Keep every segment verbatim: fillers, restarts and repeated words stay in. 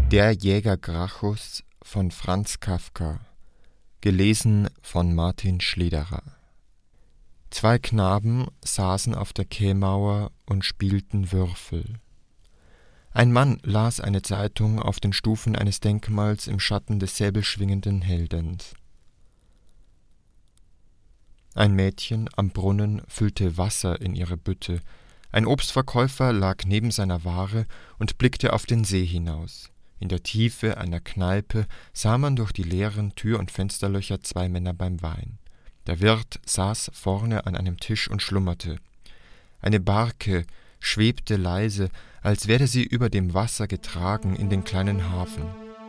Der Jäger Gracchus von Franz Kafka. Gelesen von Martin Schlederer. Zwei Knaben saßen auf der Quai-Mauer und spielten Würfel. Ein Mann las eine Zeitung auf den Stufen eines Denkmals im Schatten des säbelschwingenden Heldens. Ein Mädchen am Brunnen füllte Wasser in ihre Bütte. Ein Obstverkäufer lag neben seiner Ware und blickte auf den See hinaus. In der Tiefe einer Kneipe sah man durch die leeren Tür- und Fensterlöcher zwei Männer beim Wein. Der Wirt saß vorne an einem Tisch und schlummerte. Eine Barke schwebte leise, als werde sie über dem Wasser getragen in den kleinen Hafen.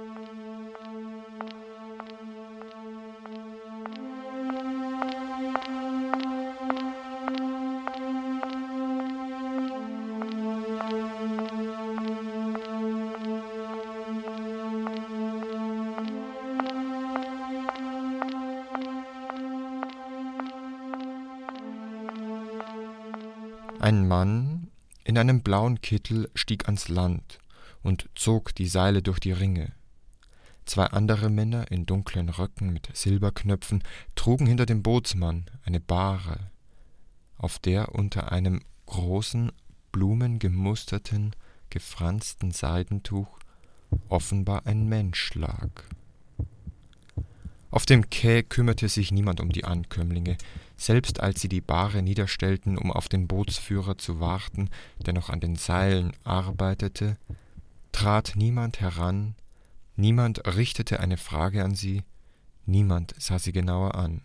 Ein Mann in einem blauen Kittel stieg ans Land und zog die Seile durch die Ringe. Zwei andere Männer in dunklen Röcken mit Silberknöpfen trugen hinter dem Bootsmann eine Bahre, auf der unter einem großen, blumengemusterten, gefransten Seidentuch offenbar ein Mensch lag. Auf dem Quai kümmerte sich niemand um die Ankömmlinge. Selbst als sie die Bahre niederstellten, um auf den Bootsführer zu warten, der noch an den Seilen arbeitete, trat niemand heran, niemand richtete eine Frage an sie, niemand sah sie genauer an.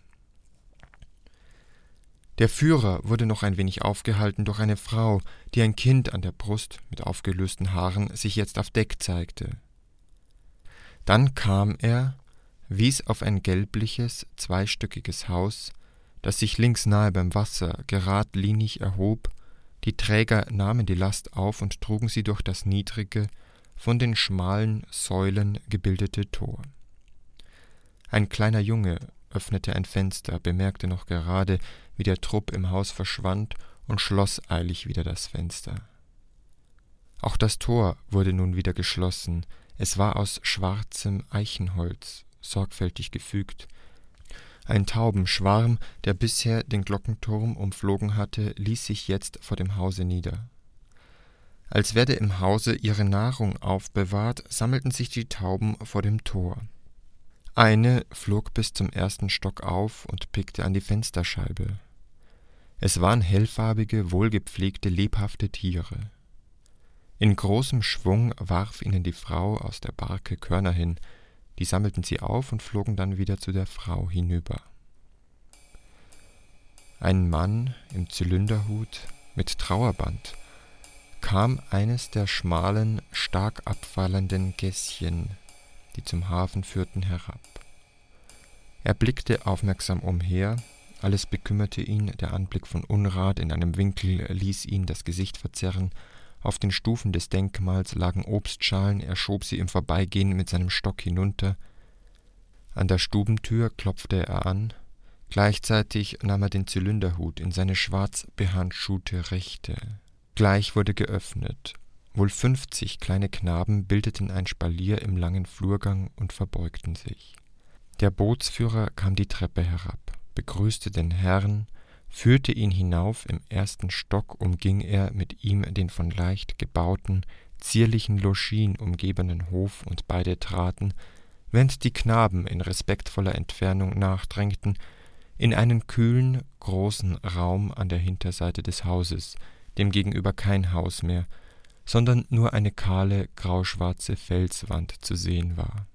Der Führer wurde noch ein wenig aufgehalten durch eine Frau, die ein Kind an der Brust mit aufgelösten Haaren sich jetzt auf Deck zeigte. Dann kam er, wies auf ein gelbliches, zweistöckiges Haus, das sich links nahe beim Wasser geradlinig erhob. Die Träger nahmen die Last auf und trugen sie durch das niedrige, von den schmalen Säulen gebildete Tor. Ein kleiner Junge öffnete ein Fenster, bemerkte noch gerade, wie der Trupp im Haus verschwand, und schloss eilig wieder das Fenster. Auch das Tor wurde nun wieder geschlossen. Es war aus schwarzem Eichenholz, sorgfältig gefügt. Ein Taubenschwarm, der bisher den Glockenturm umflogen hatte, ließ sich jetzt vor dem Hause nieder. Als werde im Hause ihre Nahrung aufbewahrt, sammelten sich die Tauben vor dem Tor. Eine flog bis zum ersten Stock auf und pickte an die Fensterscheibe. Es waren hellfarbige, wohlgepflegte, lebhafte Tiere. In großem Schwung warf ihnen die Frau aus der Barke Körner hin. Die sammelten sie auf und flogen dann wieder zu der Frau hinüber. Ein Mann im Zylinderhut mit Trauerband kam eines der schmalen, stark abfallenden Gässchen, die zum Hafen führten, herab. Er blickte aufmerksam umher, alles bekümmerte ihn, der Anblick von Unrat in einem Winkel ließ ihn das Gesicht verzerren. Auf den Stufen des Denkmals lagen Obstschalen, er schob sie im Vorbeigehen mit seinem Stock hinunter. An der Stubentür klopfte er an, gleichzeitig nahm er den Zylinderhut in seine schwarz behandschuhte Rechte. Gleich wurde geöffnet. Wohl fünfzig kleine Knaben bildeten ein Spalier im langen Flurgang und verbeugten sich. Der Bootsführer kam die Treppe herab, begrüßte den Herrn, führte ihn hinauf. Im ersten Stock umging er mit ihm den von leicht gebauten, zierlichen Logis umgebenen Hof, und beide traten, während die Knaben in respektvoller Entfernung nachdrängten, in einen kühlen, großen Raum an der Hinterseite des Hauses, dem gegenüber kein Haus mehr, sondern nur eine kahle, grauschwarze Felswand zu sehen war.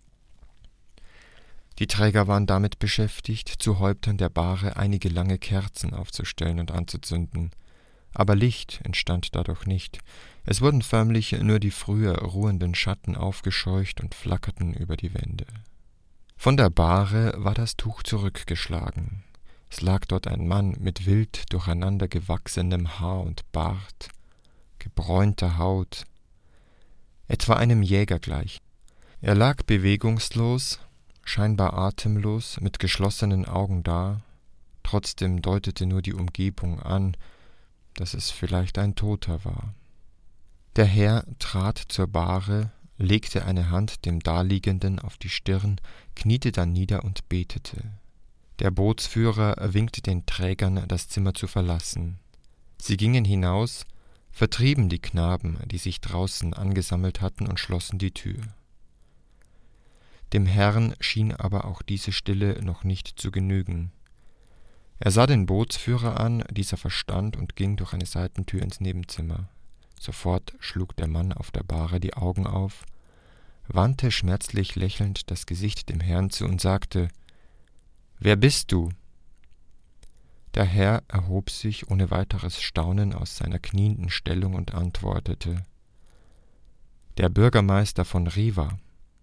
Die Träger waren damit beschäftigt, zu Häuptern der Bahre einige lange Kerzen aufzustellen und anzuzünden. Aber Licht entstand dadurch nicht. Es wurden förmlich nur die früher ruhenden Schatten aufgescheucht und flackerten über die Wände. Von der Bahre war das Tuch zurückgeschlagen. Es lag dort ein Mann mit wild durcheinander gewachsenem Haar und Bart, gebräunter Haut, etwa einem Jäger gleich. Er lag bewegungslos, scheinbar atemlos, mit geschlossenen Augen da. Trotzdem deutete nur die Umgebung an, dass es vielleicht ein Toter war. Der Herr trat zur Bahre, legte eine Hand dem Daliegenden auf die Stirn, kniete dann nieder und betete. Der Bootsführer winkte den Trägern, das Zimmer zu verlassen. Sie gingen hinaus, vertrieben die Knaben, die sich draußen angesammelt hatten, und schlossen die Tür. Dem Herrn schien aber auch diese Stille noch nicht zu genügen. Er sah den Bootsführer an, dieser verstand und ging durch eine Seitentür ins Nebenzimmer. Sofort schlug der Mann auf der Bahre die Augen auf, wandte schmerzlich lächelnd das Gesicht dem Herrn zu und sagte: »Wer bist du?« Der Herr erhob sich ohne weiteres Staunen aus seiner knienden Stellung und antwortete: »Der Bürgermeister von Riva.«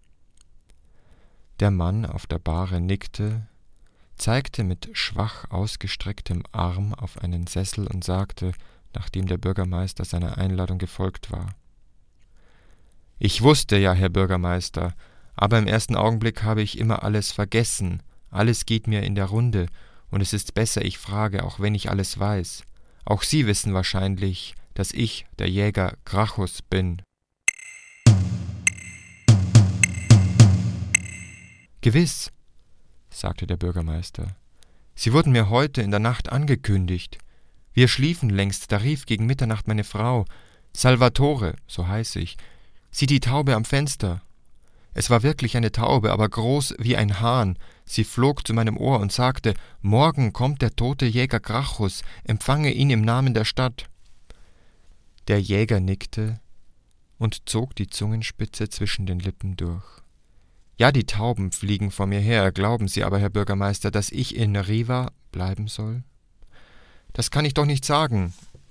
Der Mann auf der Bahre nickte, zeigte mit schwach ausgestrecktem Arm auf einen Sessel und sagte, nachdem der Bürgermeister seiner Einladung gefolgt war: »Ich wusste ja, Herr Bürgermeister, aber im ersten Augenblick habe ich immer alles vergessen. Alles geht mir in der Runde, und es ist besser, ich frage, auch wenn ich alles weiß. Auch Sie wissen wahrscheinlich, dass ich der Jäger Gracchus bin.« »Gewiss«, sagte der Bürgermeister, »Sie wurden mir heute in der Nacht angekündigt. Wir schliefen längst, da rief gegen Mitternacht meine Frau: »Salvatore«, so heiß ich, »sieh die Taube am Fenster.« Es war wirklich eine Taube, aber groß wie ein Hahn. Sie flog zu meinem Ohr und sagte: »Morgen kommt der tote Jäger Gracchus, empfange ihn im Namen der Stadt.« Der Jäger nickte und zog die Zungenspitze zwischen den Lippen durch. »Ja, die Tauben fliegen vor mir her. Glauben Sie aber, Herr Bürgermeister, dass ich in Riva bleiben soll?« »Das kann ich doch nicht sagen«,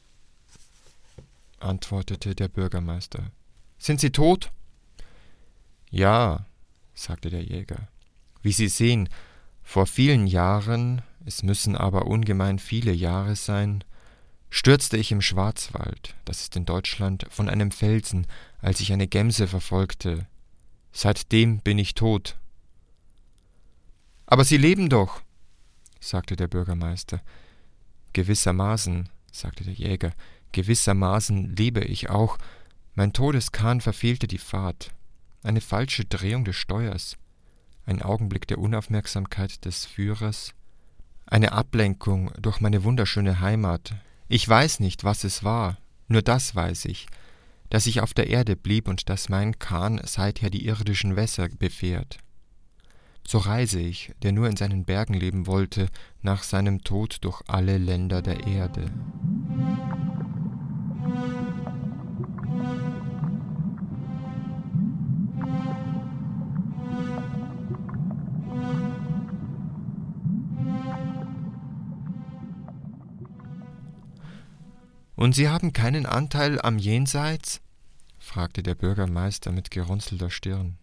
antwortete der Bürgermeister. »Sind Sie tot?« »Ja«, sagte der Jäger, »wie Sie sehen, vor vielen Jahren, es müssen aber ungemein viele Jahre sein, stürzte ich im Schwarzwald, das ist in Deutschland, von einem Felsen, als ich eine Gemse verfolgte. Seitdem bin ich tot.« »Aber Sie leben doch«, sagte der Bürgermeister. »Gewissermaßen«, sagte der Jäger, »gewissermaßen lebe ich auch. Mein Todeskahn verfehlte die Fahrt. Eine falsche Drehung des Steuers, ein Augenblick der Unaufmerksamkeit des Führers, eine Ablenkung durch meine wunderschöne Heimat. Ich weiß nicht, was es war, nur das weiß ich, dass ich auf der Erde blieb und dass mein Kahn seither die irdischen Wässer befährt. So reise ich, der nur in seinen Bergen leben wollte, nach seinem Tod durch alle Länder der Erde.« »Und Sie haben keinen Anteil am Jenseits?« fragte der Bürgermeister mit gerunzelter Stirn.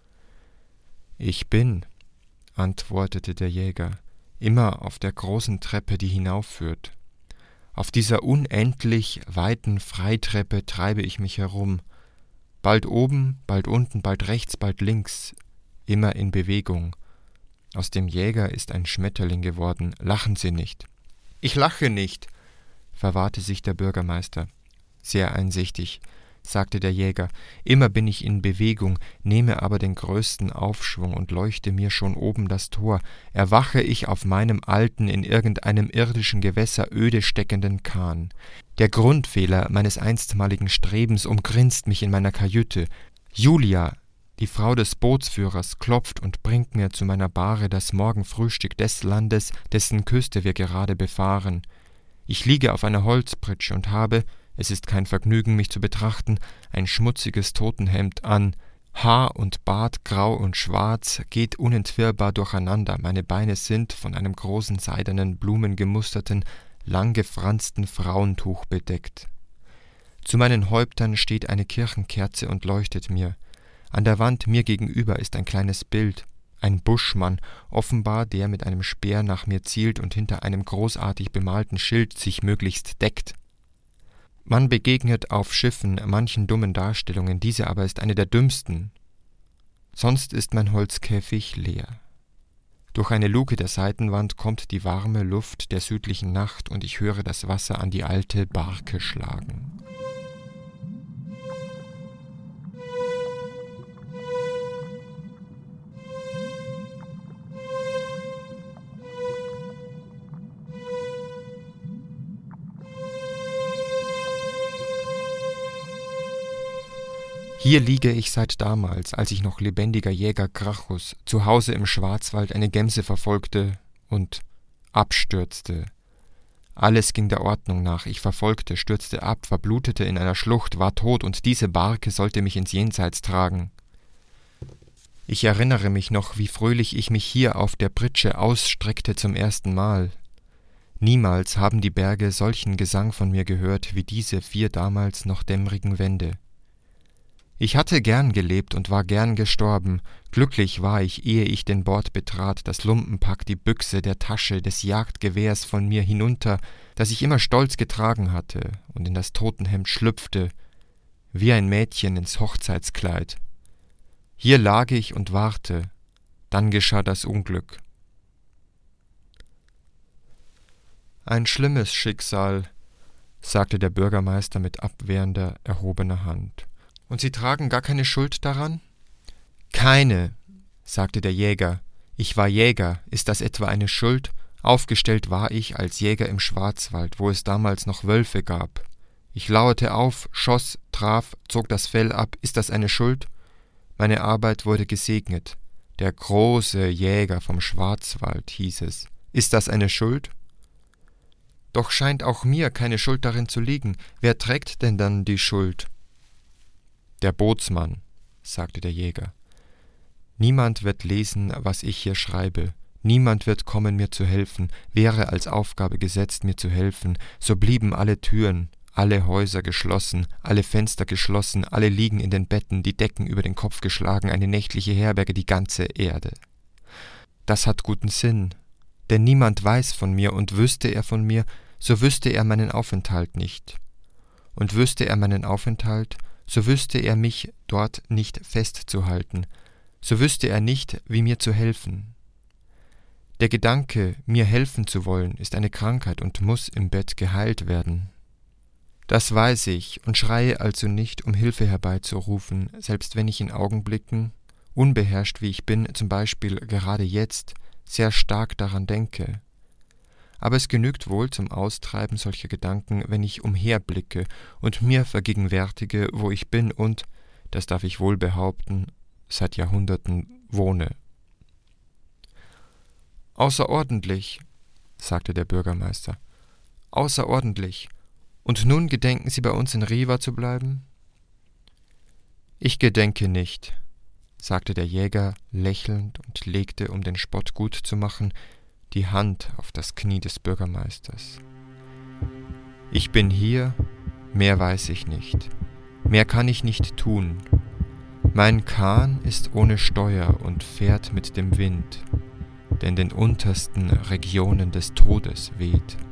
»Ich bin«, antwortete der Jäger, »immer auf der großen Treppe, die hinaufführt. Auf dieser unendlich weiten Freitreppe treibe ich mich herum, bald oben, bald unten, bald rechts, bald links, immer in Bewegung. Aus dem Jäger ist ein Schmetterling geworden. Lachen Sie nicht.« »Ich lache nicht«, verwahrte sich der Bürgermeister. »Sehr einsichtig«, sagte der Jäger, »immer bin ich in Bewegung, nehme aber den größten Aufschwung und leuchte mir schon oben das Tor, erwache ich auf meinem alten, in irgendeinem irdischen Gewässer öde steckenden Kahn. Der Grundfehler meines einstmaligen Strebens umgrinst mich in meiner Kajüte. Julia, die Frau des Bootsführers, klopft und bringt mir zu meiner Bahre das Morgenfrühstück des Landes, dessen Küste wir gerade befahren. Ich liege auf einer Holzpritsche und habe, es ist kein Vergnügen, mich zu betrachten, ein schmutziges Totenhemd an. Haar und Bart grau und schwarz, geht unentwirrbar durcheinander. Meine Beine sind von einem großen seidenen, blumengemusterten, langgefransten Frauentuch bedeckt. Zu meinen Häuptern steht eine Kirchenkerze und leuchtet mir. An der Wand mir gegenüber ist ein kleines Bild. Ein Buschmann, offenbar der mit einem Speer nach mir zielt und hinter einem großartig bemalten Schild sich möglichst deckt. Man begegnet auf Schiffen manchen dummen Darstellungen, diese aber ist eine der dümmsten. Sonst ist mein Holzkäfig leer. Durch eine Luke der Seitenwand kommt die warme Luft der südlichen Nacht und ich höre das Wasser an die alte Barke schlagen. Hier liege ich seit damals, als ich noch lebendiger Jäger Gracchus zu Hause im Schwarzwald eine Gemse verfolgte und abstürzte. Alles ging der Ordnung nach, ich verfolgte, stürzte ab, verblutete in einer Schlucht, war tot, und diese Barke sollte mich ins Jenseits tragen. Ich erinnere mich noch, wie fröhlich ich mich hier auf der Pritsche ausstreckte zum ersten Mal. Niemals haben die Berge solchen Gesang von mir gehört wie diese vier damals noch dämmerigen Wände. Ich hatte gern gelebt und war gern gestorben, glücklich war ich, ehe ich den Bord betrat, das Lumpenpack, die Büchse der Tasche des Jagdgewehrs von mir hinunter, das ich immer stolz getragen hatte, und in das Totenhemd schlüpfte, wie ein Mädchen ins Hochzeitskleid. Hier lag ich und warte, dann geschah das Unglück. »Ein schlimmes Schicksal«, sagte der Bürgermeister mit abwehrender, erhobener Hand. »Und Sie tragen gar keine Schuld daran?« »Keine«, sagte der Jäger. »Ich war Jäger. Ist das etwa eine Schuld? Aufgestellt war ich als Jäger im Schwarzwald, wo es damals noch Wölfe gab. Ich lauerte auf, schoss, traf, zog das Fell ab. Ist das eine Schuld? Meine Arbeit wurde gesegnet. Der große Jäger vom Schwarzwald, hieß es. Ist das eine Schuld? Doch scheint auch mir keine Schuld darin zu liegen. Wer trägt denn dann die Schuld?« »Der Bootsmann«, sagte der Jäger. »Niemand wird lesen, was ich hier schreibe. Niemand wird kommen, mir zu helfen. Wäre als Aufgabe gesetzt, mir zu helfen, so blieben alle Türen, alle Häuser geschlossen, alle Fenster geschlossen, alle liegen in den Betten, die Decken über den Kopf geschlagen, eine nächtliche Herberge, die ganze Erde. Das hat guten Sinn, denn niemand weiß von mir, und wüsste er von mir, so wüsste er meinen Aufenthalt nicht. Und wüsste er meinen Aufenthalt, so wüsste er mich dort nicht festzuhalten, so wüsste er nicht, wie mir zu helfen. Der Gedanke, mir helfen zu wollen, ist eine Krankheit und muss im Bett geheilt werden. Das weiß ich und schreie also nicht, um Hilfe herbeizurufen, selbst wenn ich in Augenblicken, unbeherrscht wie ich bin, zum Beispiel gerade jetzt, sehr stark daran denke. Aber es genügt wohl zum Austreiben solcher Gedanken, wenn ich umherblicke und mir vergegenwärtige, wo ich bin und, das darf ich wohl behaupten, seit Jahrhunderten wohne. »Außerordentlich«, sagte der Bürgermeister, »außerordentlich. Und nun gedenken Sie bei uns in Riva zu bleiben?« »Ich gedenke nicht«, sagte der Jäger lächelnd und legte, um den Spott gut zu machen, die Hand auf das Knie des Bürgermeisters. »Ich bin hier, mehr weiß ich nicht, mehr kann ich nicht tun. Mein Kahn ist ohne Steuer und fährt mit dem Wind, der in den untersten Regionen des Todes weht.